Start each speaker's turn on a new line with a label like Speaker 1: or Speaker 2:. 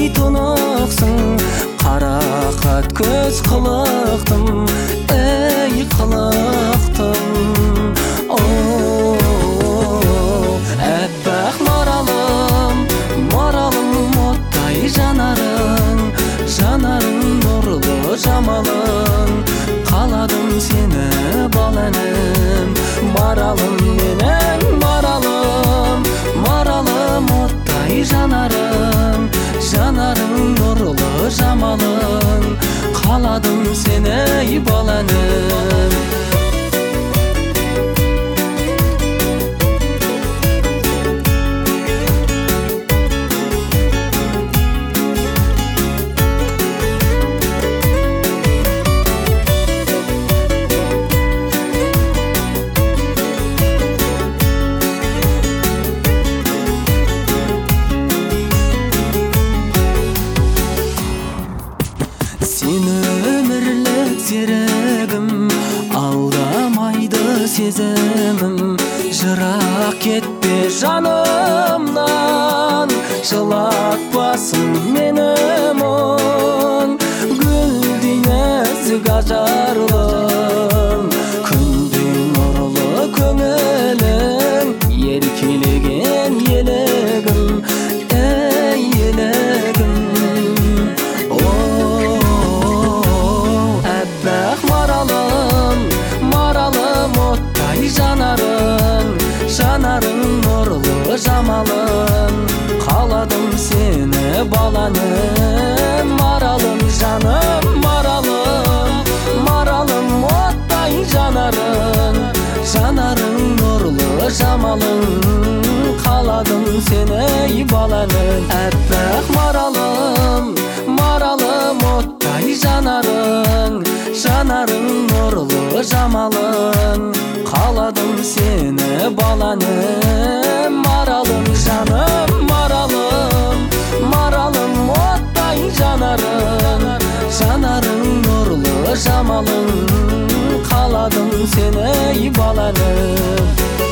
Speaker 1: оттай тұнықсың, қарақат көз қылықтым, ей қылықтым. Әппақ маралым, маралым оттай жанарың, жанарың нұрлы жамалың, қаладым сені бал әнім, маралым менің маралым, маралым оттай жанарың, жанарың нұрлы жамалың, қаладым сені бал әнім. Сен өмірлік серігім, алдамайды сезімім, жырақ кетпе жанымнан, жылатпасын мені мұң. Гүлдей нәзік ажарлым, күндей нұрлы көңілің, еркелеген елігім, ей елігім. Маралым оттай жанарың, жанарың нұрлы жамалың, қаладым сені бал әнім, маралым жаным маралым, маралым оттай жанарың, жанарың нұрлы жамалың, қаладым сені бал әнім. Әппақ маралым, маралым оттай жанарың, жанарың нұрлы жамалың, қаладым сені бал әнім, маралым жаным маралым, маралым оттай жанарың, жанарың нұрлы жамалың, қаладым сені бал әнім.